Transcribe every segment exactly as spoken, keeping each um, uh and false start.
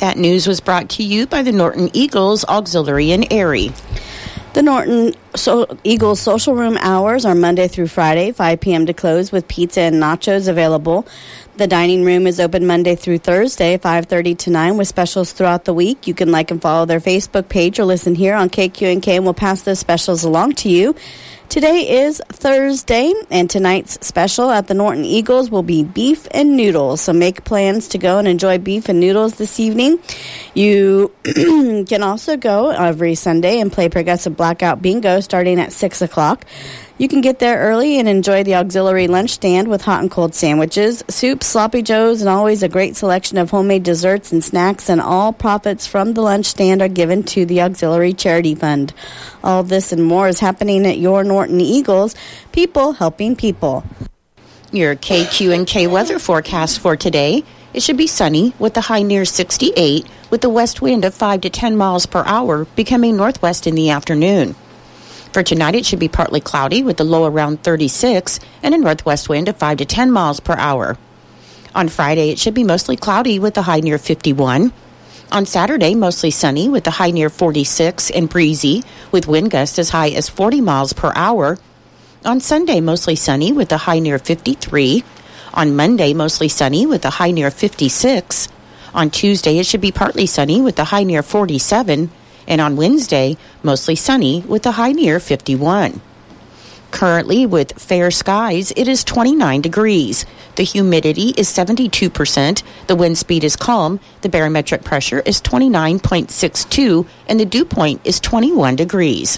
That news was brought to you by the Norton Eagles Auxiliary in Erie. The Norton so- Eagles social room hours are Monday through Friday, five p.m. to close, with pizza and nachos available. The dining room is open Monday through Thursday, five thirty to nine, with specials throughout the week. You can like and follow their Facebook page or listen here on K Q N K, and we'll pass those specials along to you. Today is Thursday, and tonight's special at the Norton Eagles will be beef and noodles. So make plans to go and enjoy beef and noodles this evening. You can also go every Sunday and play Progressive Blackout Bingo starting at six o'clock. You can get there early and enjoy the auxiliary lunch stand with hot and cold sandwiches, soups, sloppy joes, and always a great selection of homemade desserts and snacks, and all profits from the lunch stand are given to the Auxiliary Charity Fund. All this and more is happening at your Norton Eagles, people helping people. Your K Q N K weather forecast for today. It should be sunny with the high near sixty-eight, with the west wind of five to ten miles per hour, becoming northwest in the afternoon. For tonight, it should be partly cloudy with the low around thirty-six and a northwest wind of five to ten miles per hour. On Friday, it should be mostly cloudy with the high near fifty-one. On Saturday, mostly sunny with the high near forty-six and breezy with wind gusts as high as forty miles per hour. On Sunday, mostly sunny with the high near fifty-three. On Monday, mostly sunny with the high near fifty-six. On Tuesday, it should be partly sunny with the high near forty-seven. And on Wednesday, mostly sunny with a high near fifty-one. Currently, with fair skies, it is twenty-nine degrees. The humidity is seventy-two percent. The wind speed is calm. The barometric pressure is twenty-nine point six two, and the dew point is twenty-one degrees.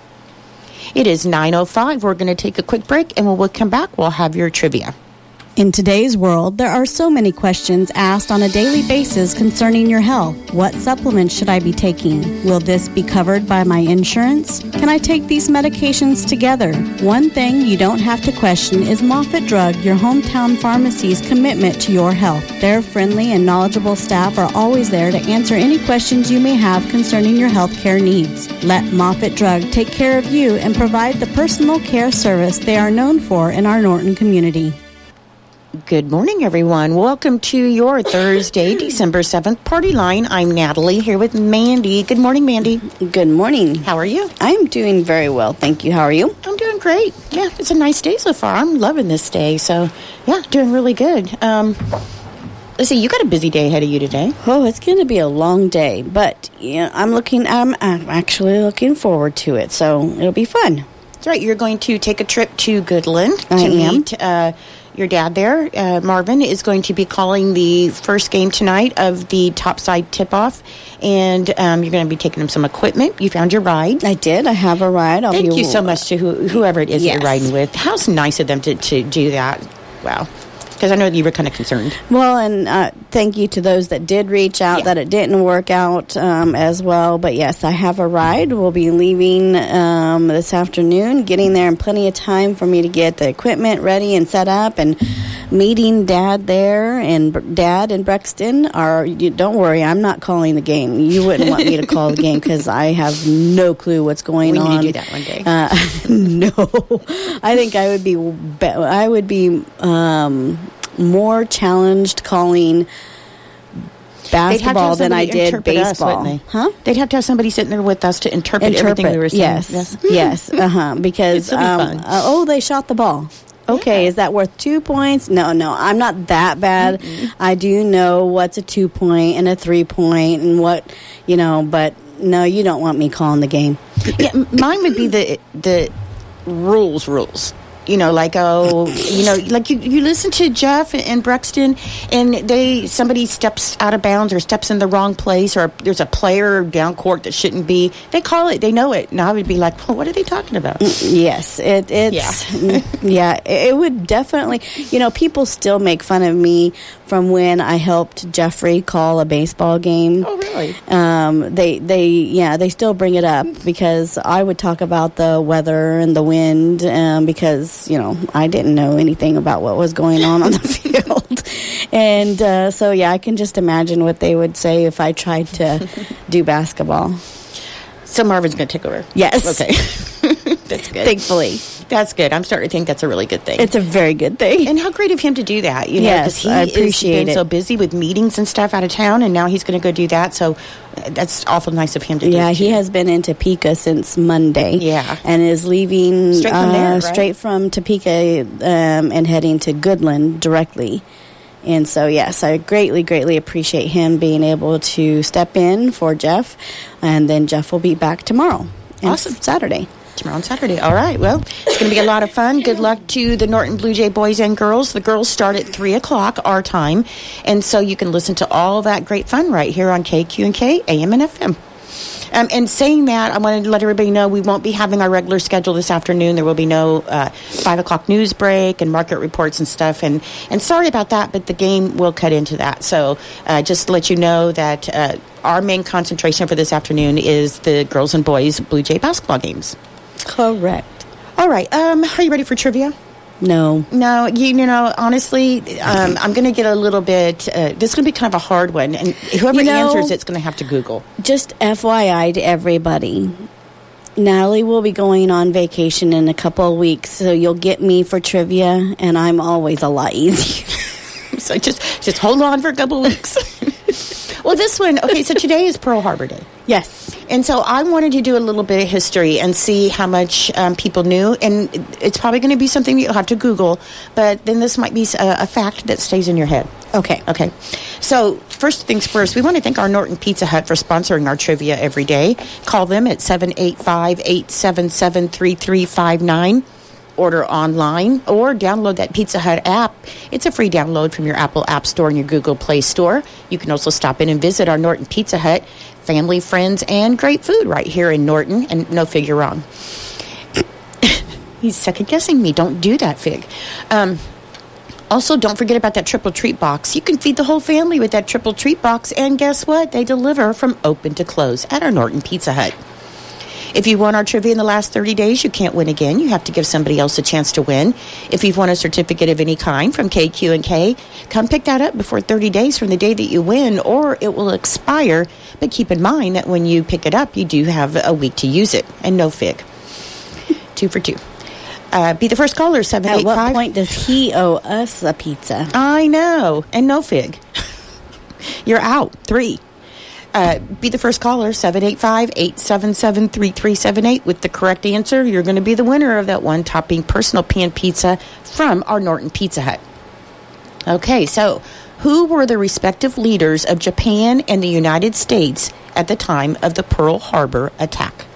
It is nine oh five. We're going to take a quick break, and when we come back, we'll have your trivia. In today's world, there are so many questions asked on a daily basis concerning your health. What supplements should I be taking? Will this be covered by my insurance? Can I take these medications together? One thing you don't have to question is Moffitt Drug, your hometown pharmacy's commitment to your health. Their friendly and knowledgeable staff are always there to answer any questions you may have concerning your health care needs. Let Moffitt Drug take care of you and provide the personal care service they are known for in our Norton community. Good morning, everyone. Welcome to your Thursday, December seventh party line. I'm Natalie here with Mandy. Good morning, Mandy. Good morning. How are you? I'm doing very well, thank you. How are you? I'm doing great. Yeah, it's a nice day so far. I'm loving this day. So, yeah, doing really good. Um, let's see, you got a busy day ahead of you today. Oh, it's going to be a long day, but yeah, I'm looking. I'm, I'm actually looking forward to it. So it'll be fun. That's right. You're going to take a trip to Goodland I to am. meet uh, your dad there. Uh, Marvin is going to be calling the first game tonight of the topside tip-off, and um, you're going to be taking him some equipment. You found your ride. I did. I have a ride. I'll Thank be, you so much to who, whoever it is Yes. that you're riding with. How's nice of them to, to do that. Wow. Because I know you were kind of concerned. Well, and uh, thank you to those that did reach out, Yeah. that it didn't work out um, as well. But yes, I have a ride. We'll be leaving um, this afternoon, getting there in plenty of time for me to get the equipment ready and set up, and meeting Dad there, and Dad and Brexton are, you, don't worry, I'm not calling the game. You wouldn't want me to call the game because I have no clue what's going We on. need to do that one day. Uh, no, I think I would be, be I would be um, more challenged calling basketball than I did baseball. Us, they? Huh? They'd have to have somebody sitting there with us to interpret, Interpret, everything we were saying. yes, yes, yes, uh-huh, because, This'll be um, fun. uh, oh, they shot the ball. Okay, Yeah. is that worth two points? No, no, I'm not that bad. Mm-mm. I do know what's a two point and a three point and what, you know, but no, you don't want me calling the game. Yeah, m- mine would be the the rules rules. You know, like, oh, you know, like you, you listen to Jeff and Brexton, and they somebody steps out of bounds or steps in the wrong place, or there's a player down court that shouldn't be. They call it, they know it. And I would be like, well, what are they talking about? Yes, it, it's, yeah. yeah, it would definitely, you know, people still make fun of me from when I helped Jeffrey call a baseball game. Oh, really? Um, they, they, yeah, they still bring it up because I would talk about the weather and the wind um, because, you know, I didn't know anything about what was going on on the field. And uh, so, yeah, I can just imagine what they would say if I tried to do basketball. So Marvin's going to take over. Yes. Okay. That's good. Thankfully. That's good. I'm starting to think that's a really good thing. It's a very good thing. And how great of him to do that. You know, yes, he I appreciate has been it. so busy with meetings and stuff out of town, and now he's going to go do that. So that's awful nice of him to do. Yeah, it he has been in Topeka since Monday. Yeah. And is leaving straight from, there, uh, right? straight from Topeka um, and heading to Goodland directly. And so, yes, I greatly, greatly appreciate him being able to step in for Jeff. And then Jeff will be back tomorrow. Awesome. Saturday. Tomorrow and Saturday. All right. Well, it's going to be a lot of fun. Good luck to the Norton Blue Jay boys and girls. The girls start at three o'clock our time. And so you can listen to all that great fun right here on K Q and K, A M and F M. Um, and saying that, I wanted to let everybody know we won't be having our regular schedule this afternoon. There will be no uh, five o'clock news break and market reports and stuff. And, and sorry about that, but the game will cut into that. So uh, just to let you know that uh, our main concentration for this afternoon is the girls and boys Blue Jay basketball games. Correct. All right. Um, are you ready for trivia? No. No, you, you know, honestly, um, I'm going to get a little bit, uh, this is going to be kind of a hard one. And whoever You know, answers it's going to have to Google. Just F Y I to everybody, Natalie will be going on vacation in a couple of weeks, so you'll get me for trivia, and I'm always a lot easier. So just, just hold on for a couple weeks. Well, this one, okay, so today is Pearl Harbor Day. Yes. And so I wanted to do a little bit of history and see how much um, people knew. And it's probably going to be something you'll have to Google, but then this might be a, a fact that stays in your head. Okay. Okay. So first things first, we want to thank our Norton Pizza Hut for sponsoring our trivia every day. Call them at seven eight five, eight seven seven, three three five nine. Order online or download that Pizza Hut app. It's a free download from your Apple App Store and your Google Play Store. You can also stop in and visit our Norton Pizza Hut. Family, friends, and great food right here in Norton. And no, Fig, you're wrong. He's second-guessing me. Don't do that, Fig. Um, also, don't forget about that triple treat box. You can feed the whole family with that triple treat box. And guess what? They deliver from open to close at our Norton Pizza Hut. If you won our trivia in the last thirty days, you can't win again. You have to give somebody else a chance to win. If you've won a certificate of any kind from K Q and K, come pick that up before thirty days from the day that you win, or it will expire. But keep in mind that when you pick it up, you do have a week to use it. And no Fig. Two for two. Uh, be the first caller, seven eight five. At what point does he owe us a pizza? I know. And no Fig. You're out. Three. Uh, be the first caller, seven eight five, eight seven seven, three three seven eight. With the correct answer, you're going to be the winner of that one-topping personal pan pizza from our Norton Pizza Hut. Okay, so who were the respective leaders of Japan and the United States at the time of the Pearl Harbor attack?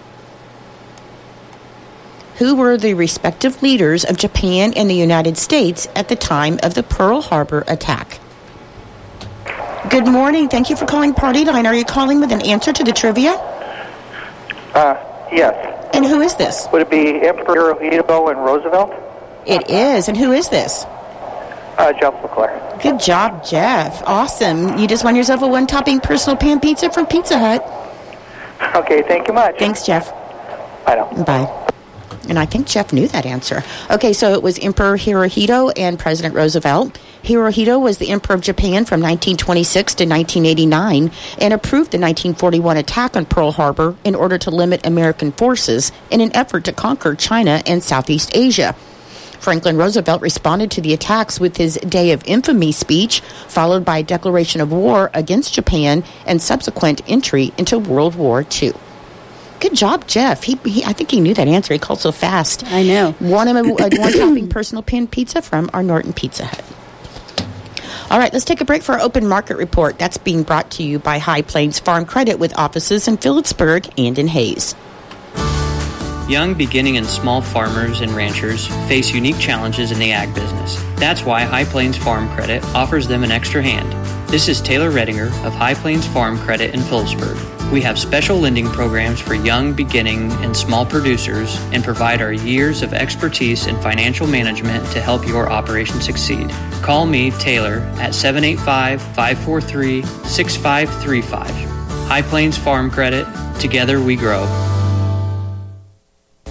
Who were the respective leaders of Japan and the United States at the time of the Pearl Harbor attack? Good morning. Thank you for calling Party Line. Are you calling with an answer to the trivia? Uh, yes. And who is this? Would it be Emperor Hirohito and Roosevelt? It is. And who is this? Uh, Jeff LeClaire. Good job, Jeff. Awesome. You just won yourself a one-topping personal pan pizza from Pizza Hut. Okay, thank you much. Thanks, Jeff. Bye now. Bye. And I think Jeff knew that answer. Okay, so it was Emperor Hirohito and President Roosevelt. Hirohito was the Emperor of Japan from nineteen twenty-six to nineteen eighty-nine and approved the nineteen forty-one attack on Pearl Harbor in order to limit American forces in an effort to conquer China and Southeast Asia. Franklin Roosevelt responded to the attacks with his Day of Infamy speech, followed by a declaration of war against Japan and subsequent entry into World War Two. Good job, Jeff. He, he, I think he knew that answer. He called so fast. I know. Won him a, a one-topping personal pan pizza from our Norton Pizza Hut. All right, let's take a break for our open market report. That's being brought to you by High Plains Farm Credit with offices in Phillipsburg and in Hayes. Young, beginning, and small farmers and ranchers face unique challenges in the ag business. That's why High Plains Farm Credit offers them an extra hand. This is Taylor Redinger of High Plains Farm Credit in Phillipsburg. We have special lending programs for young, beginning, and small producers and provide our years of expertise in financial management to help your operation succeed. Call me, Taylor, at seven eight five, five four three, six five three five. High Plains Farm Credit. Together we grow.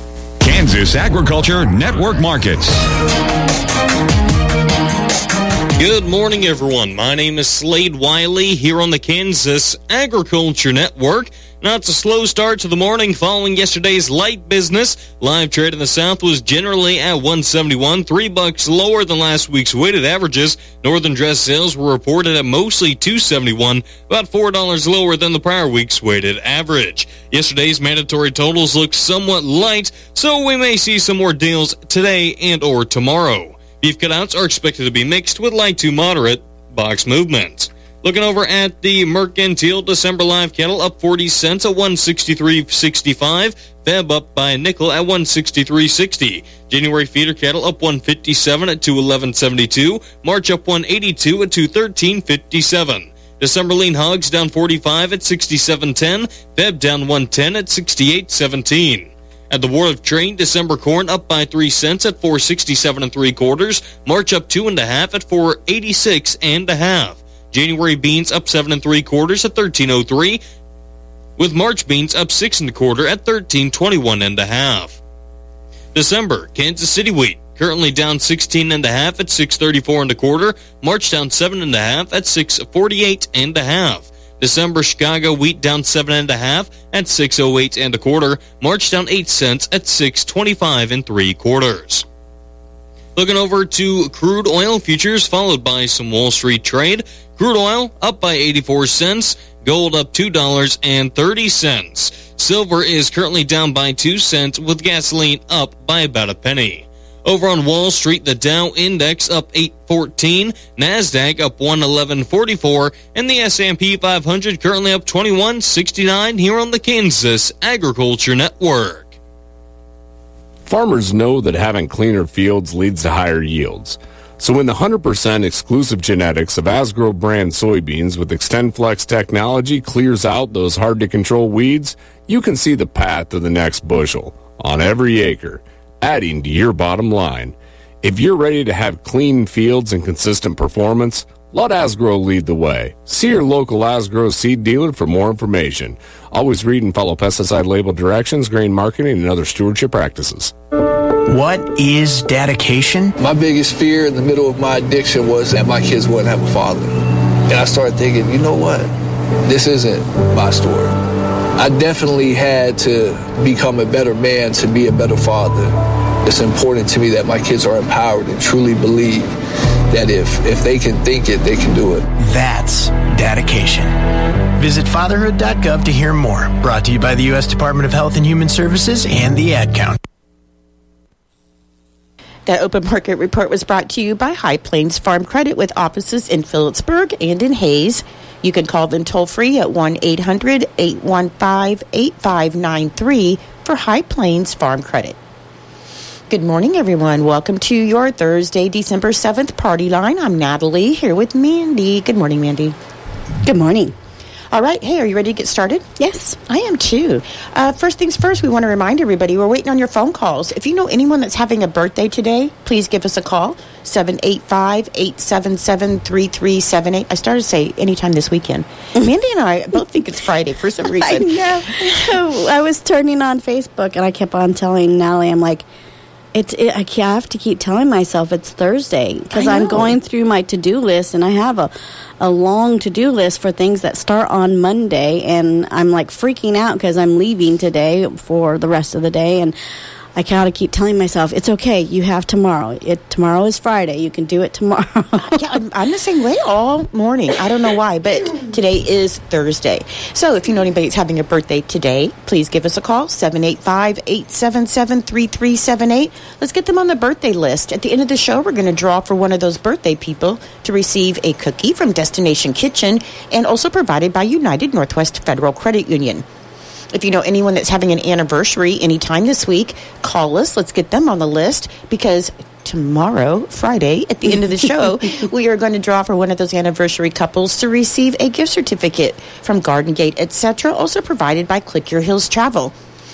Kansas Agriculture Network Markets. Good morning, everyone. My name is Slade Wiley here on the Kansas Agriculture Network. Now, it's a slow start to the morning following yesterday's light business. Live trade in the South was generally at one seventy-one, three bucks lower than last week's weighted averages. Northern dress sales were reported at mostly two seventy-one, about four dollars lower than the prior week's weighted average. Yesterday's mandatory totals look somewhat light, so we may see some more deals today and or tomorrow. Beef cutouts are expected to be mixed with light to moderate box movements. Looking over at the Mercantile, December live cattle up forty cents at one sixty-three sixty-five. Feb up by a nickel at one sixty-three sixty. January feeder cattle up one fifty-seven at two eleven seventy-two. March up one eighty-two at two thirteen fifty-seven. December lean hogs down forty-five at sixty-seven ten. Feb down one ten at sixty-eight seventeen. At the Board of Trade, December corn up by three cents at four sixty-seven and three quarters. March up two and a half at four eighty-six and a half. January beans up seven and three quarters at thirteen oh three, with March beans up six and a quarter at thirteen twenty-one and a half. December Kansas City wheat currently down sixteen and a half at six thirty-four and a quarter. March down seven and a half at six forty-eight and a half. December Chicago wheat down seven and a half at six oh eight and a quarter. March down eight cents at six twenty-five and three quarters. Looking over to crude oil futures, followed by some Wall Street trade. Crude oil up by eighty-four cents. Gold up two dollars and thirty cents. Silver is currently down by two cents, with gasoline up by about a penny. Over on Wall Street, the Dow Index up eight fourteen, NASDAQ up one eleven forty-four, and the S and P five hundred currently up twenty-one sixty-nine here on the Kansas Agriculture Network. Farmers know that having cleaner fields leads to higher yields. So when the one hundred percent exclusive genetics of Asgrow brand soybeans with XtendFlex technology clears out those hard-to-control weeds, you can see the path to the next bushel on every acre, adding to your bottom line. If you're ready to have clean fields and consistent performance, let Asgrow lead the way. See your local Asgrow seed dealer for more information. Always read and follow pesticide label directions, grain marketing, and other stewardship practices. What is dedication? My biggest fear in the middle of my addiction was that my kids wouldn't have a father. And I started thinking, you know what? This isn't my story. I definitely had to become a better man to be a better father. It's important to me that my kids are empowered and truly believe that if, if they can think it, they can do it. That's dedication. Visit fatherhood dot gov to hear more. Brought to you by the U S Department of Health and Human Services and the Ad Council. That open market report was brought to you by High Plains Farm Credit with offices in Phillipsburg and in Hayes. You can call them toll-free at one eight hundred eight one five eight five nine three for High Plains Farm Credit. Good morning, everyone. Welcome to your Thursday, December seventh party line. I'm Natalie here with Mandy. Good morning, Mandy. Good morning. All right. Hey, are you ready to get started? Yes. I am too. Uh, first things first, we want to remind everybody we're waiting on your phone calls. If you know anyone that's having a birthday today, please give us a call, seven eight five, eight seven seven, three three seven eight. I started to say anytime this weekend. Mandy and I both think it's Friday for some reason. I know. I was turning on Facebook, and I kept on telling Natalie, I'm like, It's. It, I have to keep telling myself it's Thursday because I'm going through my to-do list, and I have a, a long to-do list for things that start on Monday, and I'm like freaking out because I'm leaving today for the rest of the day, and I gotta keep telling myself it's okay. You have tomorrow. It tomorrow is Friday. You can do it tomorrow. Yeah, I'm, I'm the same way all morning. I don't know why, but today is Thursday. So if you know anybody that's having a birthday today, please give us a call, seven eight five, eight seven seven, three three seven eight. Let's get them on the birthday list. At the end of the show, we're going to draw for one of those birthday people to receive a cookie from Destination Kitchen, and also provided by United Northwest Federal Credit Union. If you know anyone that's having an anniversary anytime this week, call us. Let's get them on the list, because tomorrow, Friday, at the end of the show, we are going to draw for one of those anniversary couples to receive a gift certificate from Garden Gate, et cetera, also provided by Click Your Heels Travel.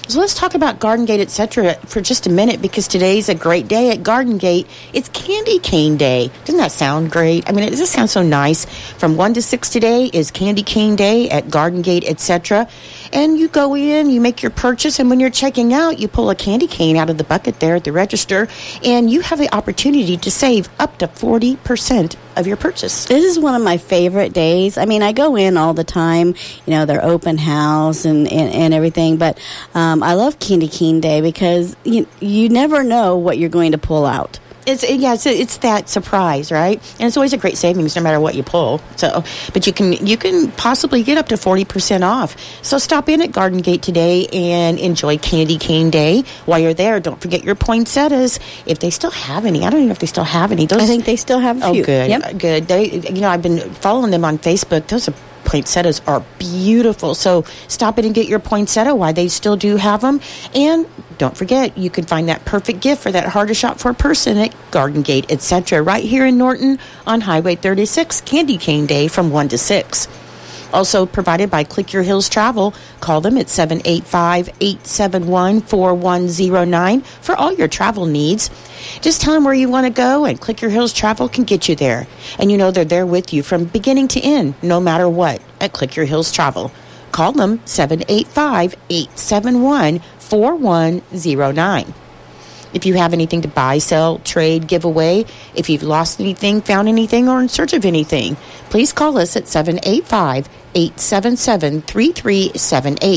So let's talk about Garden Gate, et cetera for just a minute, because today's a great day at Garden Gate. It's Candy Cane Day. Doesn't that sound great? I mean, it does sound so nice. From one to six today is Candy Cane Day at Garden Gate, et cetera. And you go in, you make your purchase, and when you're checking out, you pull a candy cane out of the bucket there at the register, and you have the opportunity to save up to forty percent of your purchase. This is one of my favorite days. I mean, I go in all the time, you know, their open house and, and, and everything, but um, I love Candy Cane Day because you, you never know what you're going to pull out. It's yeah, it's, it's that surprise, right? And it's always a great savings no matter what you pull. So, but you can you can possibly get up to forty percent off. So stop in at Garden Gate today and enjoy Candy Cane Day. While you're there, don't forget your poinsettias, if they still have any. I don't even know if they still have any. Those, I think they still have a few. Oh, good, yep. good. They, you know, I've been following them on Facebook. Those are poinsettias are beautiful. So stop in and get your poinsettia while they still do have them. And don't forget, you can find that perfect gift for that hard to shop for person at Garden Gate, et cetera right here in Norton on Highway thirty-six, Candy Cane Day from one to six. Also provided by Click Your Hills Travel. Call them at seven eight five, eight seven one, four one zero nine for all your travel needs. Just tell them where you want to go, and Click Your Hills Travel can get you there. And you know they're there with you from beginning to end, no matter what, at Click Your Hills Travel. Call them seven eight five, eight seven one, four one zero nine. If you have anything to buy, sell, trade, give away, if you've lost anything, found anything, or in search of anything, please call us at seven eight five, eight seven seven, three three seven eight.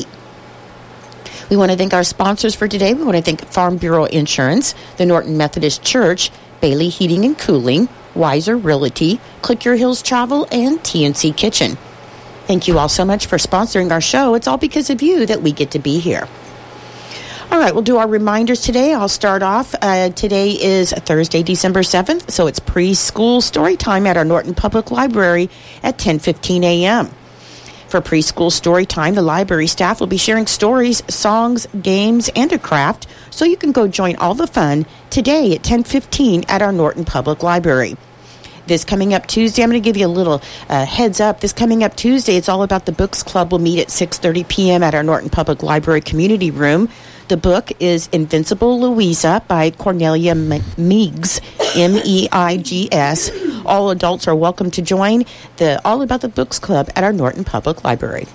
We want to thank our sponsors for today. We want to thank Farm Bureau Insurance, the Norton Methodist Church, Bailey Heating and Cooling, Wiser Realty, Click Your Hills Travel, and T N C Kitchen. Thank you all so much for sponsoring our show. It's all because of you that we get to be here. All right, we'll do our reminders today. I'll start off. Uh, today is Thursday, December seventh, so it's preschool story time at our Norton Public Library at ten fifteen a.m. For preschool story time, the library staff will be sharing stories, songs, games, and a craft, so you can go join all the fun today at ten fifteen at our Norton Public Library. This coming up Tuesday, I'm going to give you a little uh, heads up. This coming up Tuesday, it's all about the Books Club. We'll meet at six thirty p.m. at our Norton Public Library Community Room. The book is Invincible Louisa by Cornelia Meigs, M E I G S. All adults are welcome to join the All About the Books Club at our Norton Public Library.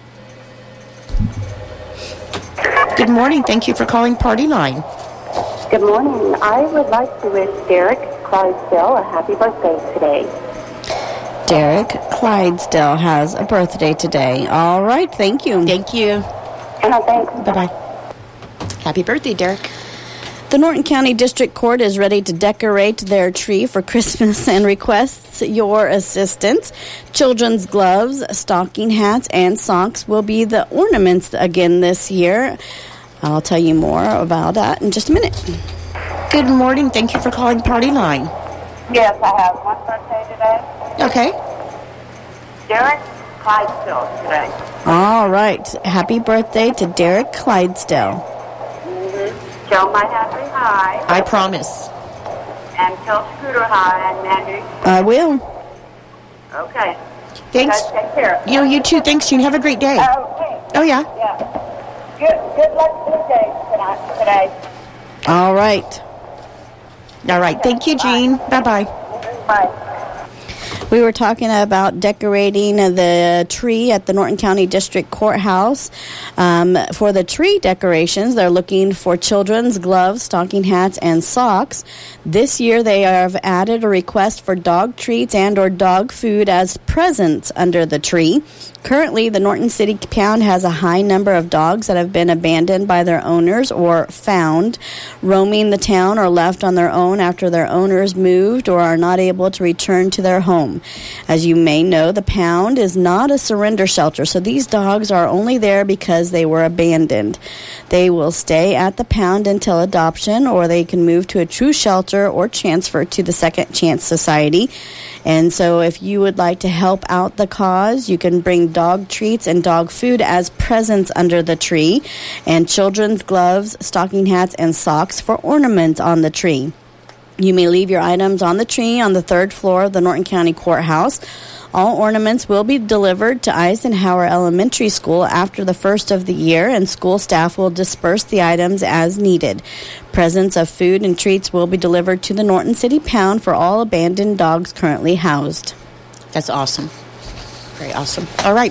Good morning. Thank you for calling Party Line. Good morning. I would like to wish Derek Clydesdale a happy birthday today. Derek Clydesdale has a birthday today. All right. Thank you. Thank you. And I thank you. Bye-bye. Happy birthday, Derek. The Norton County District Court is ready to decorate their tree for Christmas and requests your assistance. Children's gloves, stocking hats, and socks will be the ornaments again this year. I'll tell you more about that in just a minute. Good morning. Thank you for calling Party Line. Yes, I have one birthday today. Okay. Derek Clydesdale today. All right. Happy birthday to Derek Clydesdale. Tell my happy high. I promise. And tell Scooter hi and Mandy. I will. Okay. Thanks. Guys, take care. You know, you too. Thanks, Jean. Have a great day. Okay. Oh, yeah? Yeah. Good, good luck to the day tonight, today. All right. All right. Thank you, Jean. Bye-bye. Bye. We were talking about decorating the tree at the Norton County District Courthouse. Um, for the tree decorations, they're looking for children's gloves, stocking hats, and socks. This year, they have added a request for dog treats and or dog food as presents under the tree. Currently, the Norton City Pound has a high number of dogs that have been abandoned by their owners or found roaming the town or left on their own after their owners moved or are not able to return to their home. As you may know, the Pound is not a surrender shelter, so these dogs are only there because they were abandoned. They will stay at the Pound until adoption, or they can move to a true shelter or transfer to the Second Chance Society. And so if you would like to help out the cause, you can bring dog treats and dog food as presents under the tree, and children's gloves, stocking hats, and socks for ornament on the tree. You may leave your items on the tree on the third floor of the Norton County Courthouse. All ornaments will be delivered to Eisenhower Elementary School after the first of the year, and school staff will disperse the items as needed. Presents of food and treats will be delivered to the Norton City Pound for all abandoned dogs currently housed. That's awesome. Very awesome. All right.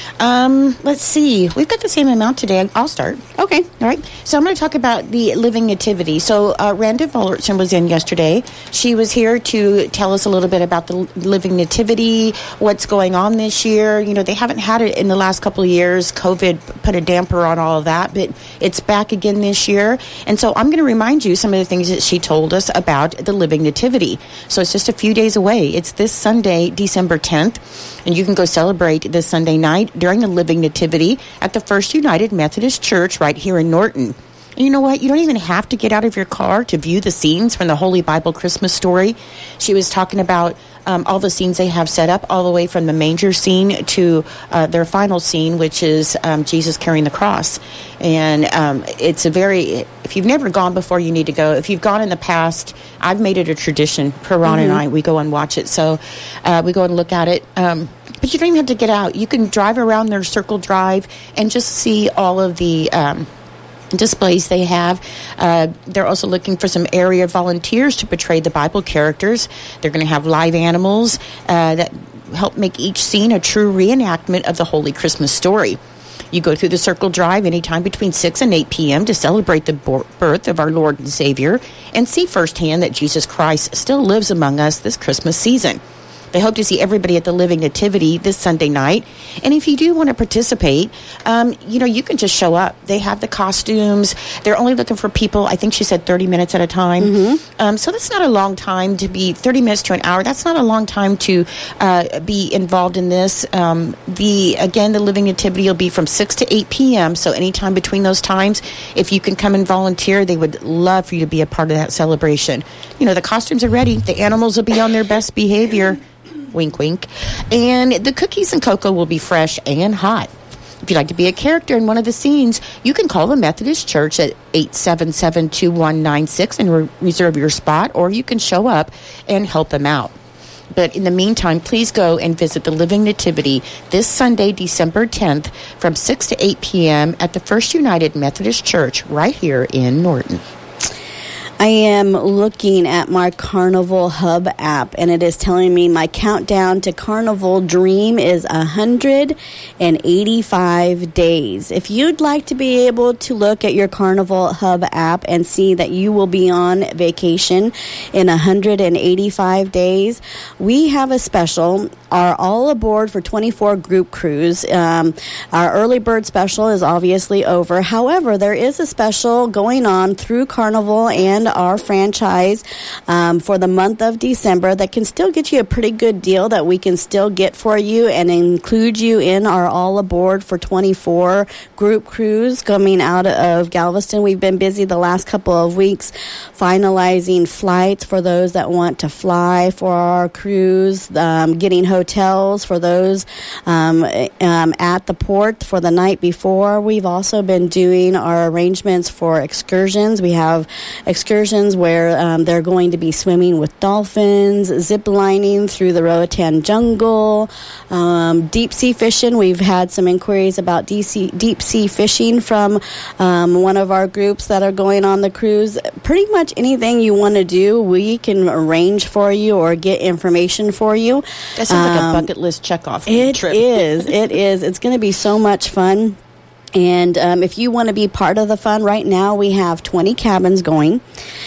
Um, let's see. We've got the same amount today. I'll start. Okay. All right. So I'm going to talk about the Living Nativity. So uh, Randa Vollertson was in yesterday. She was here to tell us a little bit about the Living Nativity, what's going on this year. You know, they haven't had it in the last couple of years. COVID put a damper on all of that, but it's back again this year. And so I'm going to remind you some of the things that she told us about the Living Nativity. So it's just a few days away. It's this Sunday, December tenth, and you can go celebrate this Sunday night during the Living Nativity at the First United Methodist Church right here in Norton. And you know what? You don't even have to get out of your car to view the scenes from the Holy Bible Christmas story. She was talking about um, all the scenes they have set up, all the way from the manger scene to uh, their final scene, which is um, Jesus carrying the cross. And um, it's a very, if you've never gone before, you need to go. If you've gone in the past, I've made it a tradition. Karan mm-hmm. and I, we go and watch it. So uh, we go and look at it. Um, but you don't even have to get out. You can drive around their circle drive and just see all of the um, displays they have. Uh, they're also looking for some area volunteers to portray the Bible characters. They're going to have live animals uh, that help make each scene a true reenactment of the Holy Christmas story. You go through the circle drive anytime between six and eight p.m. to celebrate the birth of our Lord and Savior and see firsthand that Jesus Christ still lives among us this Christmas season. They hope to see everybody at the Living Nativity this Sunday night. And if you do want to participate, um, you know, you can just show up. They have the costumes. They're only looking for people, I think she said thirty minutes at a time. Mm-hmm. Um, so that's not a long time to be, thirty minutes to an hour. That's not a long time to uh, be involved in this. Um, the Again, the Living Nativity will be from six to eight p.m. So anytime between those times, if you can come and volunteer, they would love for you to be a part of that celebration. You know, the costumes are ready. The animals will be on their best behavior. Wink, wink. And the cookies and cocoa will be fresh and hot. If you'd like to be a character in one of the scenes, you can call the Methodist Church at eight seven seven, two one nine six and re- reserve your spot, or you can show up and help them out. But in the meantime, please go and visit the Living Nativity this Sunday, December tenth, from six to eight p.m. at the First United Methodist Church right here in Norton. I am looking at my Carnival Hub app, and it is telling me my countdown to Carnival Dream is one hundred eighty-five days. If you'd like to be able to look at your Carnival Hub app and see that you will be on vacation in one hundred eighty-five days, we have a special, our All Aboard for twenty-four group cruise. Um, our early bird special is obviously over. However, there is a special going on through Carnival and our franchise um, for the month of December that can still get you a pretty good deal that we can still get for you and include you in our All Aboard for twenty-four group cruise coming out of Galveston. We've been busy the last couple of weeks finalizing flights for those that want to fly for our cruise, um, getting hotels for those um, um, at the port for the night before. We've also been doing our arrangements for excursions. We have excursions where um, they're going to be swimming with dolphins, zip lining through the Roatan jungle, um, deep sea fishing. We've had some inquiries about deep sea, deep sea fishing from um, one of our groups that are going on the cruise. Pretty much anything you want to do, we can arrange for you or get information for you. That sounds um, like a bucket list checkoff it trip. It is. It is. It's going to be so much fun. And um, if you want to be part of the fun, right now we have twenty cabins going.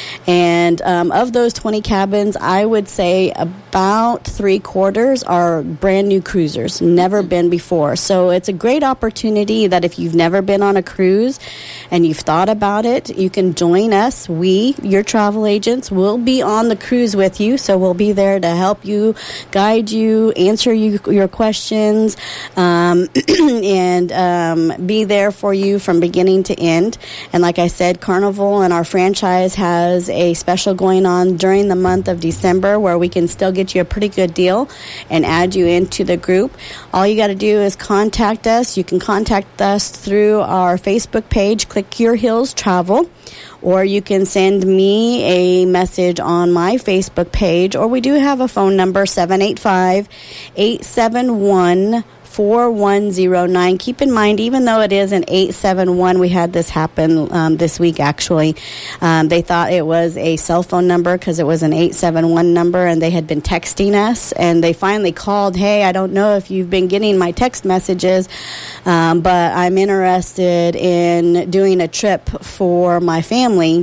And um, of those twenty cabins, I would say about three quarters are brand new cruisers, never been before. So it's a great opportunity that if you've never been on a cruise and you've thought about it, you can join us. We, your travel agents, will be on the cruise with you. So we'll be there to help you, guide you, answer you, your questions, um, and um, be there for you from beginning to end. And like I said, Carnival and our franchise has a special going on during the month of December where we can still get you a pretty good deal and add you into the group. All you got to do is contact us. You can contact us through our Facebook page, Click Your Heels Travel, or you can send me a message on my Facebook page, or we do have a phone number, seven eight five, eight seven one, four one zero nine. Keep in mind, even though it is an eight seven one, we had this happen um, this week, actually. Um, they thought it was a cell phone number because it was an eight seven one number, and they had been texting us, and they finally called, hey, I don't know if you've been getting my text messages, um, but I'm interested in doing a trip for my family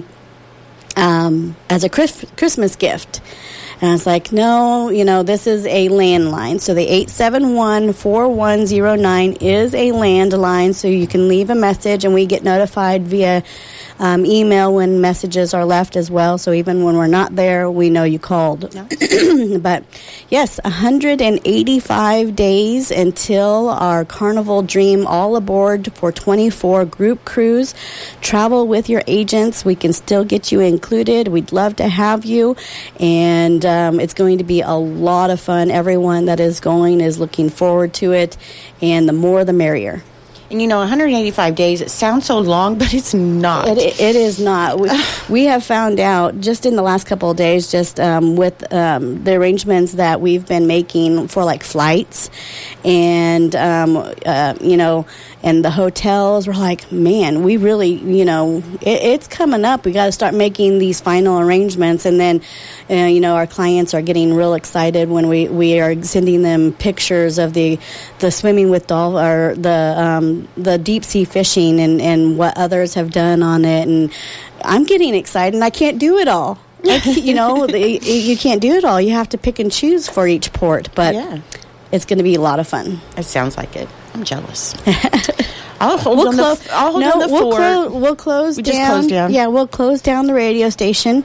um, as a Chris- Christmas gift. And I was like, no, you know, this is a landline. So the eight seven one, four one zero nine is a landline, so you can leave a message, and we get notified via um, email when messages are left as well. So even when we're not there, we know you called. No. But, yes, one hundred eighty-five days until our Carnival Dream All Aboard for twenty-four group cruise. Travel with your agents. We can still get you included. We'd love to have you. And Um, it's going to be a lot of fun. Everyone that is going is looking forward to it, and the more the merrier. And, you know, one hundred eighty-five days, it sounds so long, but it's not. It, it is not. We, we have found out just in the last couple of days, just um, with um, the arrangements that we've been making for, like, flights and, um, uh, you know, and the hotels, we're like, man, we really, you know, it, it's coming up. We got to start making these final arrangements. And then, uh, you know, our clients are getting real excited when we, we are sending them pictures of the the swimming with dolphins, or the um, the deep sea fishing, and, and what others have done on it. And I'm getting excited, and I can't do it all. Like, you know, the, you can't do it all. You have to pick and choose for each port. But yeah, it's going to be a lot of fun. It sounds like it. I'm jealous. I'll hold we'll on clo- the. I'll hold no, on the we'll, fort. clo- we'll close we down. Just close down. Yeah, we'll close down the radio station,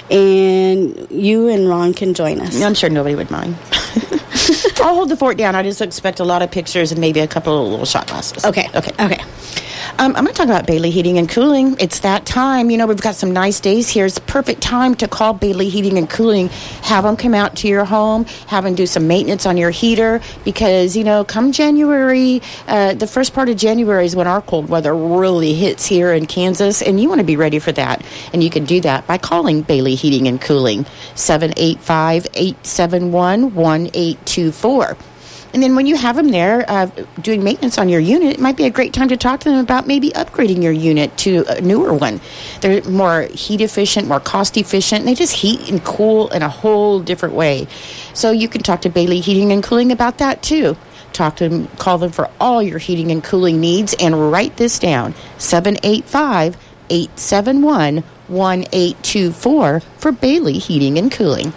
and you and Ron can join us. I'm sure nobody would mind. I'll hold the fort down. I just expect a lot of pictures and maybe a couple of little shot glasses. Okay. Okay. Okay. Um, I'm going to talk about Bailey Heating and Cooling. It's that time. You know, we've got some nice days here. It's the perfect time to call Bailey Heating and Cooling. Have them come out to your home. Have them do some maintenance on your heater. Because, you know, come January, uh, the first part of January is when our cold weather really hits here in Kansas. And you want to be ready for that. And you can do that by calling Bailey Heating and Cooling. seven eight five, eight seven one, one eight two four. And then when you have them there uh, doing maintenance on your unit, it might be a great time to talk to them about maybe upgrading your unit to a newer one. They're more heat efficient, more cost efficient, and they just heat and cool in a whole different way. So you can talk to Bailey Heating and Cooling about that too. Talk to them, call them for all your heating and cooling needs, and write this down, seven eight five, eight seven one, one eight two four for Bailey Heating and Cooling.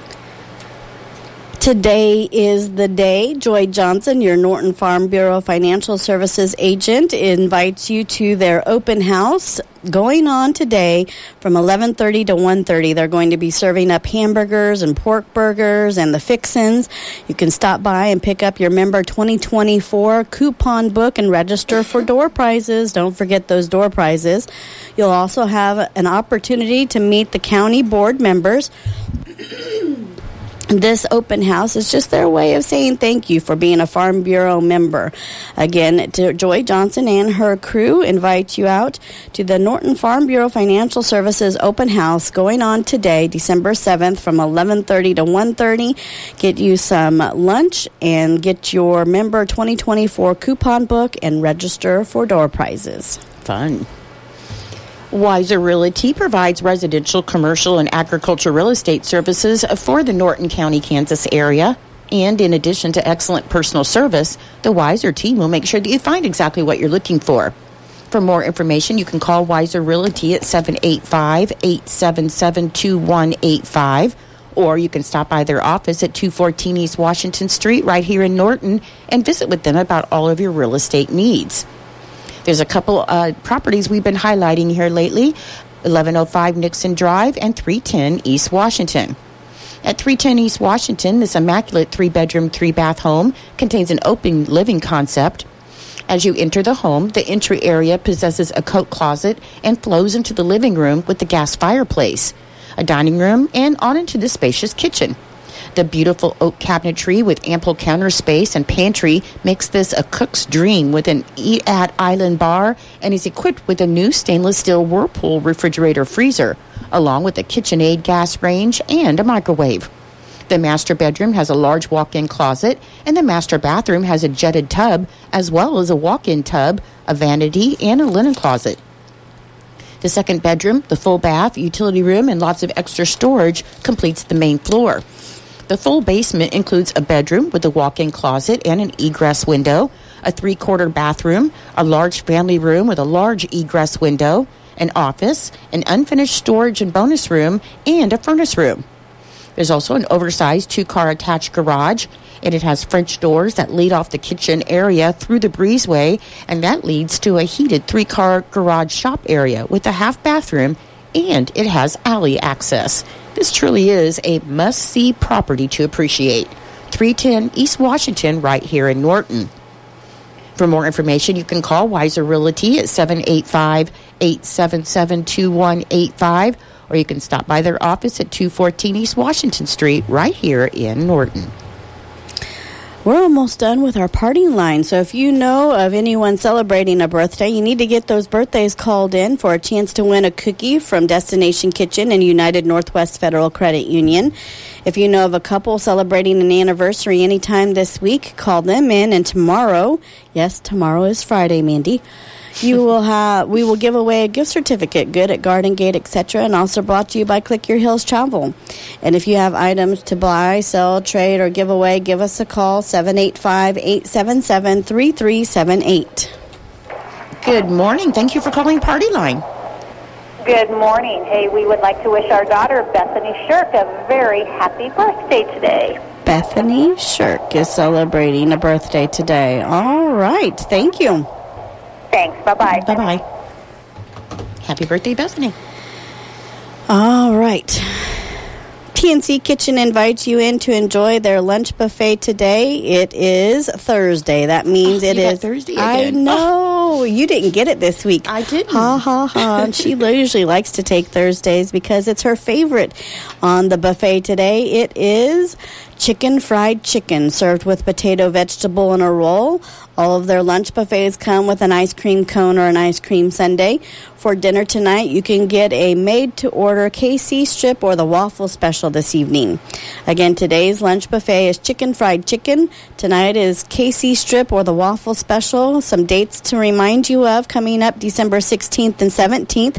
Today is the day. Joy Johnson, your Norton Farm Bureau Financial Services agent, invites you to their open house going on today from eleven thirty to one thirty. They're going to be serving up hamburgers and pork burgers and the fixins. You can stop by and pick up your member twenty twenty-four coupon book and register for door prizes. Don't forget those door prizes. You'll also have an opportunity to meet the county board members. This open house is just their way of saying thank you for being a Farm Bureau member. Again, to Joy Johnson and her crew invite you out to the Norton Farm Bureau Financial Services open house going on today, December seventh, from eleven thirty to one thirty. Get you some lunch and get your member twenty twenty-four coupon book and register for door prizes. Fun. Wiser Realty provides residential, commercial, and agriculture real estate services for the Norton County, Kansas area. And in addition to excellent personal service, the Wiser team will make sure that you find exactly what you're looking for. For more information, you can call Wiser Realty at seven eight five, eight seven seven, two one eight five. Or you can stop by their office at two fourteen East Washington Street right here in Norton and visit with them about all of your real estate needs. There's a couple uh, properties we've been highlighting here lately, eleven oh five Nixon Drive and three ten East Washington. At three ten East Washington, this immaculate three-bedroom, three-bath home contains an open living concept. As you enter the home, the entry area possesses a coat closet and flows into the living room with the gas fireplace, a dining room, and on into the spacious kitchen. The beautiful oak cabinetry with ample counter space and pantry makes this a cook's dream with an eat-at island bar and is equipped with a new stainless steel Whirlpool refrigerator freezer, along with a KitchenAid gas range and a microwave. The master bedroom has a large walk-in closet, and the master bathroom has a jetted tub, as well as a walk-in tub, a vanity, and a linen closet. The second bedroom, the full bath, utility room, and lots of extra storage completes the main floor. The full basement includes a bedroom with a walk-in closet and an egress window, a three-quarter bathroom, a large family room with a large egress window, an office, an unfinished storage and bonus room, and a furnace room. There's also an oversized two-car attached garage, and it has French doors that lead off the kitchen area through the breezeway, and that leads to a heated three-car garage shop area with a half bathroom, and it has alley access. This truly is a must-see property to appreciate. three ten East Washington, right here in Norton. For more information, you can call Weiser Realty at seven eight five, eight seven seven, two one eight five, or you can stop by their office at two fourteen East Washington Street, right here in Norton. We're almost done with our parting line, so if you know of anyone celebrating a birthday, you need to get those birthdays called in for a chance to win a cookie from Destination Kitchen and United Northwest Federal Credit Union. If you know of a couple celebrating an anniversary anytime this week, call them in, and tomorrow, yes, tomorrow is Friday, Mandy, you will have, we will give away a gift certificate, good at Garden Gate, et cetera, and also brought to you by Click Your Heels Travel. And if you have items to buy, sell, trade, or give away, give us a call, seven eight five, eight seven seven, three three seven eight. Good morning. Thank you for calling Party Line. Good morning. Hey, we would like to wish our daughter, Bethany Shirk, a very happy birthday today. Bethany Shirk is celebrating a birthday today. All right. Thank you. Thanks. Bye-bye. Bye-bye. Happy birthday, Bethany. All right. T N C Kitchen invites you in to enjoy their lunch buffet today. It is Thursday. That means oh, it is Thursday again. I know. Oh. You didn't get it this week. I didn't. Ha, ha, ha. She usually likes to take Thursdays because it's her favorite on the buffet today. It is chicken fried chicken served with potato, vegetable, and a roll. All of their lunch buffets come with an ice cream cone or an ice cream sundae. For dinner tonight, you can get a made-to-order K C strip or the waffle special this evening. Again, today's lunch buffet is chicken fried chicken. Tonight is K C strip or the waffle special. Some dates to remind you of coming up December sixteenth and seventeenth.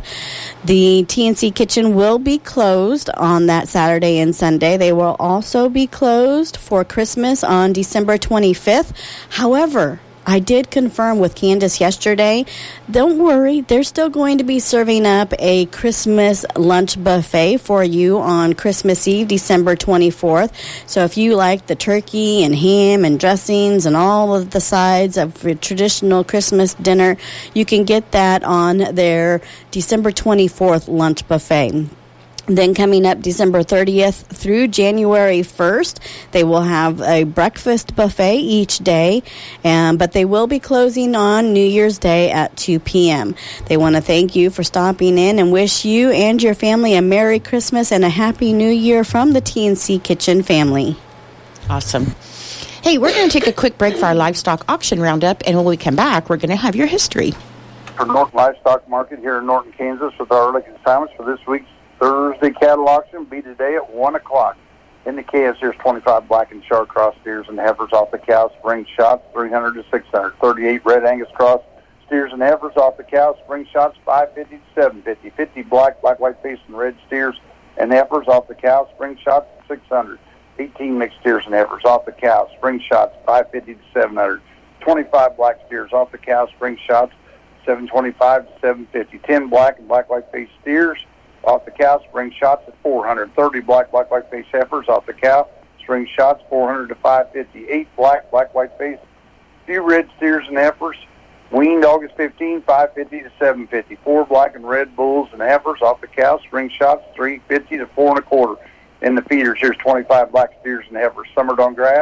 The T N C Kitchen will be closed on that Saturday and Sunday. They will also be closed for Christmas on December twenty-fifth. However, I did confirm with Candace yesterday, don't worry, they're still going to be serving up a Christmas lunch buffet for you on Christmas Eve, December twenty-fourth. So if you like the turkey and ham and dressings and all of the sides of a traditional Christmas dinner, you can get that on their December twenty-fourth lunch buffet. Then coming up December thirtieth through January first, they will have a breakfast buffet each day, um, but they will be closing on New Year's Day at two p.m. They want to thank you for stopping in and wish you and your family a Merry Christmas and a Happy New Year from the T N C Kitchen family. Awesome. Hey, we're going to take a quick break for our livestock auction roundup, and when we come back, we're going to have your history. For Norton Livestock Market here in Norton, Kansas, with our early consignments for this week's Thursday cattle auction be today at one o'clock. In the calves, here's twenty-five black and char cross steers and heifers off the cow spring shots, three hundred to six hundred. thirty-eight red Angus cross steers and heifers off the cow spring shots, five fifty to seven fifty. fifty black, black, white face, and red steers and heifers off the cow spring shots, six hundred. eighteen mixed steers and heifers off the cow spring shots, five fifty to seven hundred. twenty-five black steers off the cow spring shots, seven twenty-five to seven fifty. ten black and black, white face steers off the cow, spring shots at four hundred. thirty black, black, white face heifers off the cow, spring shots four hundred to five fifty. eight black, black, white face, few red steers and heifers, weaned August fifteenth, five fifty to seven fifty. four black and red bulls and heifers off the cow, spring shots three fifty to four and a quarter. In the feeders, here's twenty-five black steers and heifers, summered on grass,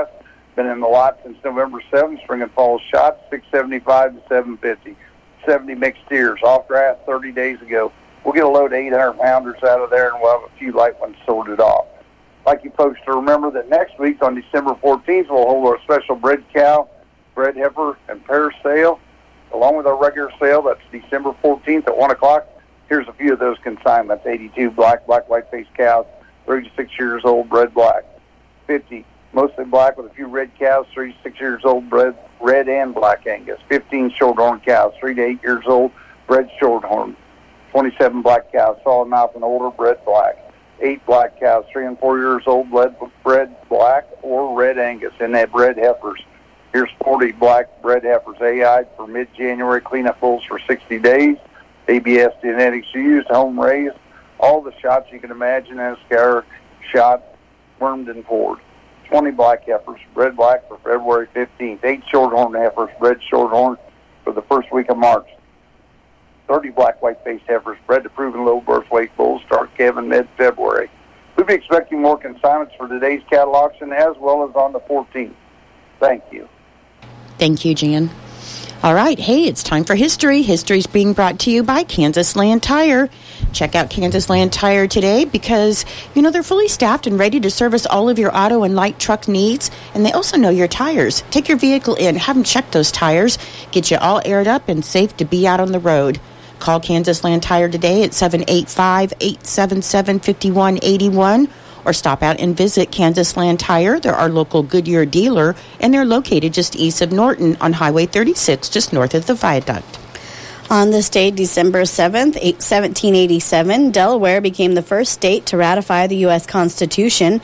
Been in the lot since November seventh. Spring and fall shots, six seventy-five to seven fifty. seventy mixed steers, off grass thirty days ago. We'll get a load of eight hundred pounders out of there, and we'll have a few light ones sorted off. I'd like you folks to remember that next week on December fourteenth, we'll hold our special bred cow, bred heifer, and pair sale, along with our regular sale. That's December fourteenth at one o'clock. Here's a few of those consignments. eighty-two black, black, white-faced cows, three to six years old, bred black. fifty mostly black with a few red cows, three to six years old, bred red and black Angus. fifteen shorthorn cows, three to eight years old, bred shorthorn. twenty-seven black cows, solid mouth and older, bred black. eight black cows, three and four years old, bred, bred black or red Angus. And they have bred heifers. Here's forty black bred heifers, A I'd for mid-January, cleanup bulls for sixty days. A B S genetics used, home raised. All the shots you can imagine as scour, shot, wormed, and poured. twenty black heifers, bred black for February fifteenth. eight shorthorn heifers, bred shorthorn for the first week of March. thirty black white-faced heifers, bred to proven low birth weight bulls, start calving mid-February. We'll be expecting more consignments for today's cattle auction as well as on the fourteenth. Thank you. Thank you, Jan. All right, hey, it's time for history. History's being brought to you by Kansas Land Tire. Check out Kansas Land Tire today because, you know, they're fully staffed and ready to service all of your auto and light truck needs, and they also know your tires. Take your vehicle in, have them check those tires, get you all aired up and safe to be out on the road. Call Kansas Land Tire today at seven eight five, eight seven seven, five one eight one or stop out and visit Kansas Land Tire. They're our local Goodyear dealer, and they're located just east of Norton on Highway thirty-six, just north of the viaduct. On this day, December seventh, seventeen eighty-seven, Delaware became the first state to ratify the U S Constitution.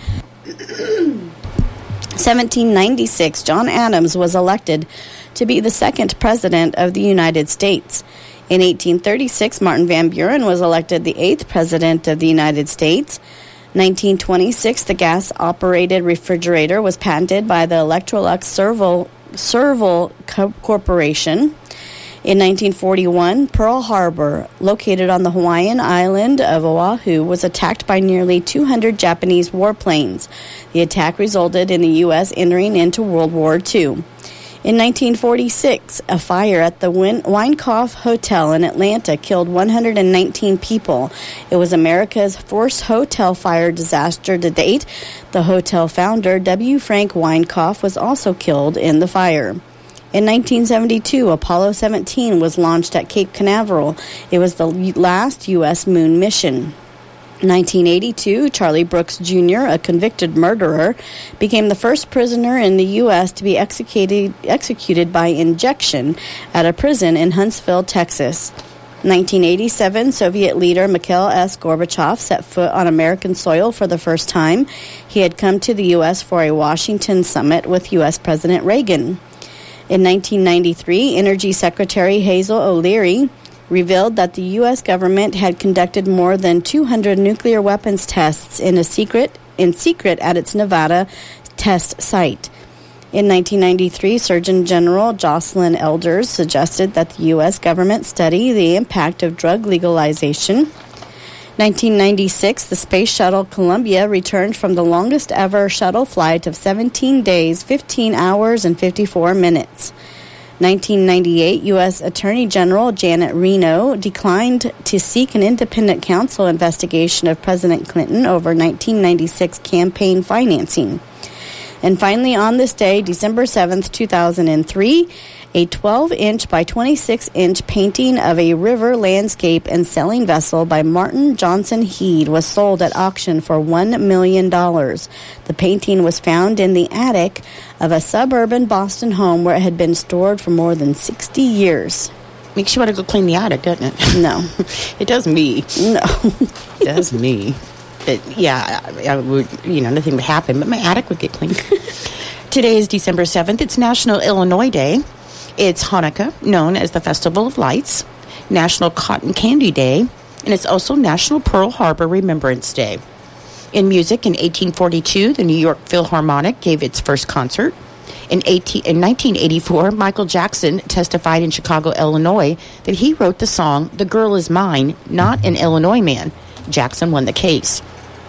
seventeen ninety-six, John Adams was elected to be the second president of the United States. In eighteen thirty-six, Martin Van Buren was elected the eighth president of the United States. nineteen twenty-six, the gas-operated refrigerator was patented by the Electrolux Serval, Serval Co- Corporation. In nineteen forty-one, Pearl Harbor, located on the Hawaiian island of Oahu, was attacked by nearly two hundred Japanese warplanes. The attack resulted in the U S entering into World War Two. In nineteen forty-six, a fire at the Win- Weinkauf Hotel in Atlanta killed one hundred nineteen people. It was America's first hotel fire disaster to date. The hotel founder, W. Frank Weinkauf, was also killed in the fire. In nineteen seventy-two, Apollo seventeen was launched at Cape Canaveral. It was the last U S moon mission. nineteen eighty-two, Charlie Brooks Junior, a convicted murderer, became the first prisoner in the U S to be executed executed by injection at a prison in Huntsville, Texas. nineteen eighty-seven, Soviet leader Mikhail S. Gorbachev set foot on American soil for the first time. He had come to the U S for a Washington summit with U S President Reagan. In nineteen ninety-three, Energy Secretary Hazel O'Leary revealed that the U S government had conducted more than two hundred nuclear weapons tests in a secret in secret at its Nevada test site. In nineteen ninety-three, Surgeon General Jocelyn Elders suggested that the U S government study the impact of drug legalization. nineteen ninety-six, the Space Shuttle Columbia returned from the longest ever shuttle flight of seventeen days, fifteen hours, and fifty-four minutes. nineteen ninety-eight, U S Attorney General Janet Reno declined to seek an independent counsel investigation of President Clinton over nineteen ninety-six campaign financing. And finally, on this day, December seventh, two thousand three, a twelve-inch by twenty-six-inch painting of a river landscape and sailing vessel by Martin Johnson Head was sold at auction for one million dollars. The painting was found in the attic of a suburban Boston home where it had been stored for more than sixty years. Makes you want to go clean the attic, doesn't it? No. It does me. No. It does me. It, yeah, I, I would, you know, nothing would happen, but my attic would get cleaned. Today is December seventh. It's National Illinois Day. It's Hanukkah, known as the Festival of Lights, National Cotton Candy Day, and it's also National Pearl Harbor Remembrance Day. In music, in eighteen forty-two, the New York Philharmonic gave its first concert. In, eighteen, in nineteen eighty-four, Michael Jackson testified in Chicago, Illinois, that he wrote the song, "The Girl Is Mine," not an Illinois man. Jackson won the case.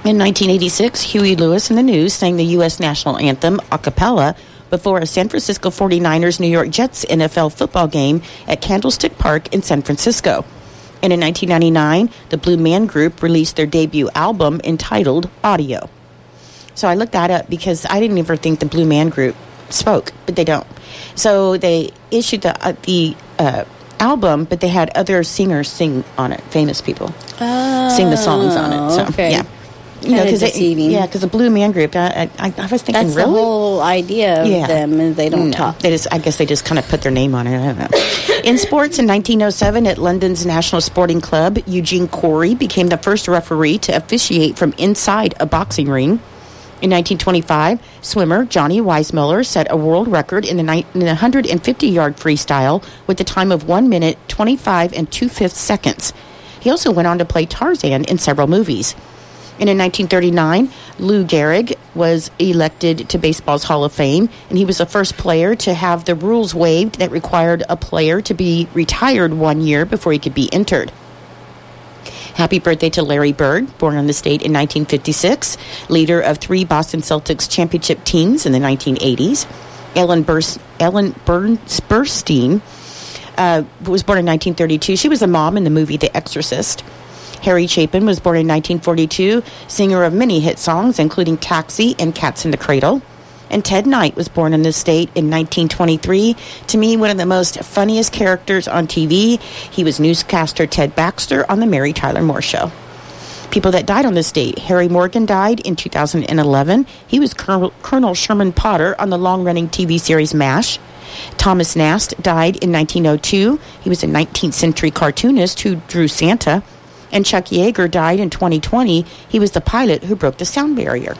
In nineteen eighty-six, Huey Lewis and the News sang the U S national anthem a cappella before a San Francisco forty-niners-New York Jets N F L football game at Candlestick Park in San Francisco. And in nineteen ninety-nine, the Blue Man Group released their debut album entitled Audio. So I looked that up because I didn't ever think the Blue Man Group spoke, but they don't. So they issued the uh, the uh, album, but they had other singers sing on it, famous people oh, sing the songs on it. So okay. yeah, you know, because yeah, because the Blue Man Group. I, I, I was thinking, that's really? the whole idea of yeah. them, and they don't no, talk. They just, I guess, they just kind of put their name on it. I don't know. In sports, in nineteen oh seven, at London's National Sporting Club, Eugene Corey became the first referee to officiate from inside a boxing ring. In nineteen twenty-five, swimmer Johnny Weissmuller set a world record in the, ni- in the one hundred fifty-yard freestyle with a time of one minute, twenty-five and two-fifths seconds. He also went on to play Tarzan in several movies. And in nineteen thirty-nine, Lou Gehrig was elected to baseball's Hall of Fame, and he was the first player to have the rules waived that required a player to be retired one year before he could be entered. Happy birthday to Larry Bird, born on this date in nineteen fifty-six, leader of three Boston Celtics championship teams in the nineteen eighties. Ellen, Burs- Ellen Burns- Burstyn uh, was born in nineteen thirty-two. She was a mom in the movie The Exorcist. Harry Chapin was born in nineteen forty-two, singer of many hit songs, including Taxi and Cats in the Cradle. And Ted Knight was born in this state in nineteen twenty-three. To me, one of the most funniest characters on T V. He was newscaster Ted Baxter on The Mary Tyler Moore Show. People that died on this date. Harry Morgan died in two thousand eleven. He was Colonel, Colonel Sherman Potter on the long-running T V series MASH. Thomas Nast died in nineteen oh two. He was a nineteenth century cartoonist who drew Santa. And Chuck Yeager died in twenty twenty. He was the pilot who broke the sound barrier.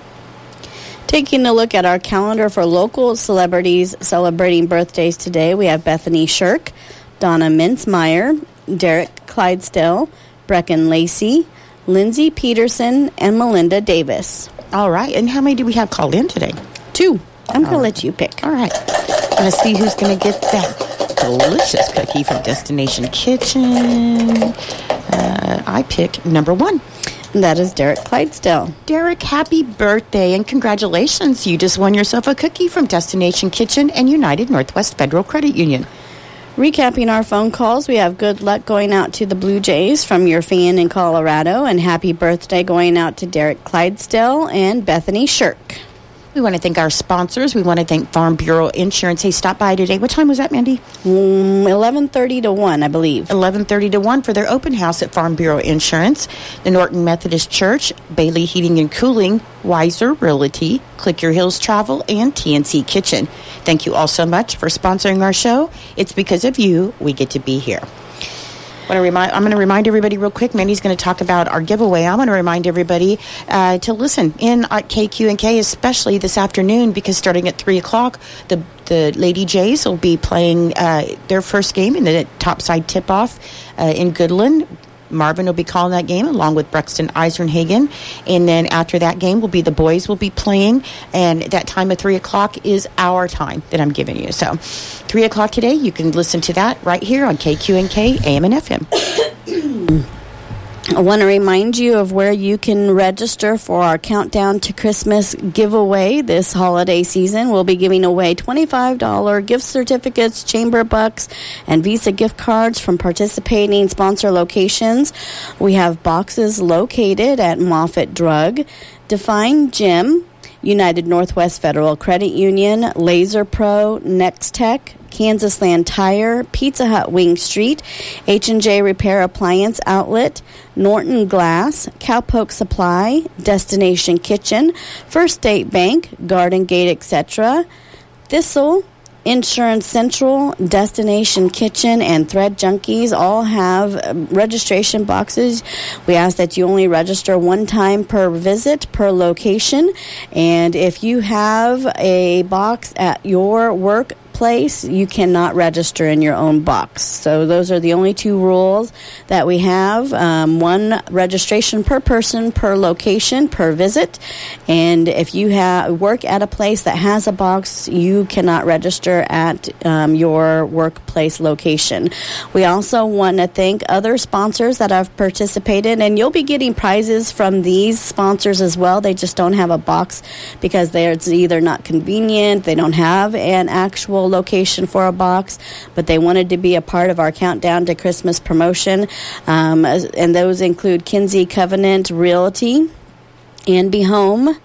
Taking a look at our calendar for local celebrities celebrating birthdays today, we have Bethany Shirk, Donna Mintzmeyer, Derek Clydesdale, Brecken Lacey, Lindsay Peterson, and Melinda Davis. All right. And how many do we have called in today? Two. I'm going to right. let you pick. All right. Let's see who's going to get that delicious cookie from Destination Kitchen. Uh, I pick number one. And that is Derek Clydesdale. Derek, happy birthday and congratulations. You just won yourself a cookie from Destination Kitchen and United Northwest Federal Credit Union. Recapping our phone calls, we have good luck going out to the Blue Jays from your fan in Colorado, and happy birthday going out to Derek Clydesdale and Bethany Shirk. We want to thank our sponsors. We want to thank Farm Bureau Insurance. Hey, stop by today. What time was that, Mandy? Mm, eleven thirty to one, I believe. eleven thirty to one for their open house at Farm Bureau Insurance. The Norton Methodist Church, Bailey Heating and Cooling, Weiser Realty, Click Your Hills Travel, and T N C Kitchen. Thank you all so much for sponsoring our show. It's because of you we get to be here. Want to remind, I'm going to remind everybody real quick. Mandy's going to talk about our giveaway. I'm going to remind everybody uh, to listen in at K Q and K, especially this afternoon, because starting at three o'clock, the the Lady Jays will be playing uh, their first game in the topside tip-off uh, in Goodland. Marvin will be calling that game along with Brexton Eisenhagen. And then after that game will be the boys will be playing. And that time of three o'clock is our time that I'm giving you. So three o'clock today, you can listen to that right here on K Q and K, A M and F M. I want to remind you of where you can register for our Countdown to Christmas giveaway this holiday season. We'll be giving away twenty-five dollars gift certificates, chamber bucks, and Visa gift cards from participating sponsor locations. We have boxes located at Moffett Drug, Define Gym, United Northwest Federal Credit Union, Laser Pro, Next Tech, Kansas Land Tire, Pizza Hut Wing Street, H and J Repair Appliance Outlet, Norton Glass, Cowpoke Supply, Destination Kitchen, First State Bank, Garden Gate, et cetera, Thistle, Insurance Central, Destination Kitchen, and Thread Junkies all have registration boxes. We ask that you only register one time per visit, per location. And if you have a box at your work workplace, you cannot register in your own box. So those are the only two rules that we have. Um, one registration per person, per location, per visit. And if you have work at a place that has a box, you cannot register at um, your workplace location. We also want to thank other sponsors that have participated, and you'll be getting prizes from these sponsors as well. They just don't have a box because they're it's either not convenient, they don't have an actual location for a box, but they wanted to be a part of our Countdown to Christmas promotion. Um, and those include Kinsey Covenant Realty, Anby Home,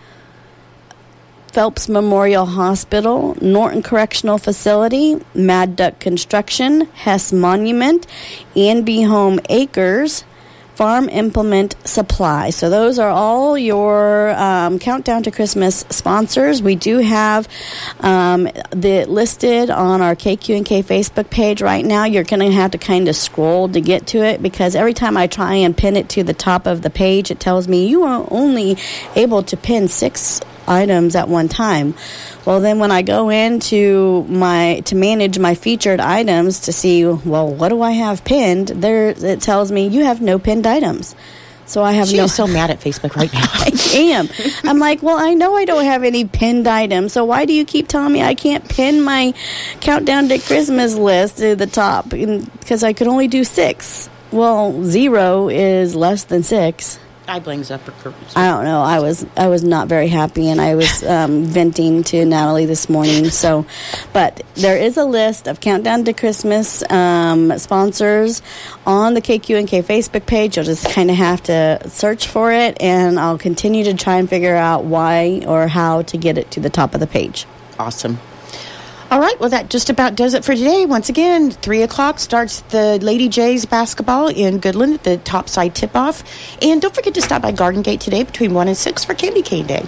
Phelps Memorial Hospital, Norton Correctional Facility, Mad Duck Construction, Hess Monument, Anby Home Acres, Farm Implement Supply. So those are all your um, Countdown to Christmas sponsors. We do have um, the listed on our K Q and K Facebook page right now. You're going to have to kind of scroll to get to it because every time I try and pin it to the top of the page, it tells me you are only able to pin six items at one time. Well, then when I go into my to manage my featured items to see, well, what do I have pinned? There, it tells me you have no pinned items. So I have she no. is so mad at Facebook right now. I am. I'm like, well, I know I don't have any pinned items. So why do you keep telling me I can't pin my Countdown to Christmas list to the top? Because I could only do six. Well, zero is less than six. I blame Zucker. I don't know. I was I was not very happy, and I was um, venting to Natalie this morning. So, but there is a list of Countdown to Christmas um, sponsors on the K Q and K Facebook page. You'll just kind of have to search for it, and I'll continue to try and figure out why or how to get it to the top of the page. Awesome. All right, well, that just about does it for today. Once again, three o'clock starts the Lady Jays basketball in Goodland at the topside tip-off. And don't forget to stop by Garden Gate today between one and six for Candy Cane Day.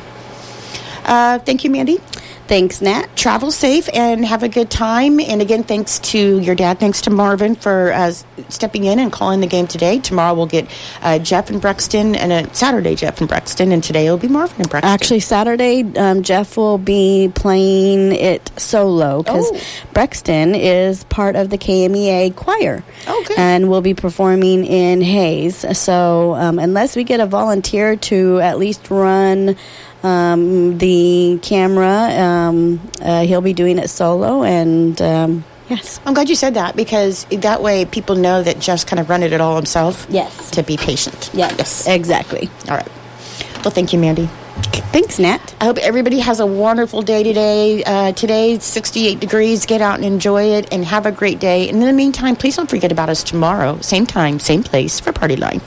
Uh, thank you, Mandy. Thanks, Nat. Travel safe and have a good time. And again, thanks to your dad. Thanks to Marvin for uh, stepping in and calling the game today. Tomorrow we'll get uh, Jeff and Brexton, and uh, Saturday Jeff and Brexton, and today it'll be Marvin and Brexton. Actually, Saturday um, Jeff will be playing it solo because oh. Brexton is part of the K M E A choir. Okay. And will be performing in Hayes. So um, unless we get a volunteer to at least run Um, the camera, um, uh, he'll be doing it solo, and um, yes. I'm glad you said that, because that way people know that Jeff's kind of running it all himself. Yes. To be patient. Yes, yes. exactly. All right. Well, thank you, Mandy. Thanks, Nat. I hope everybody has a wonderful day today. Uh, today, sixty-eight degrees. Get out and enjoy it, and have a great day. And in the meantime, please don't forget about us tomorrow. Same time, same place for Party Line.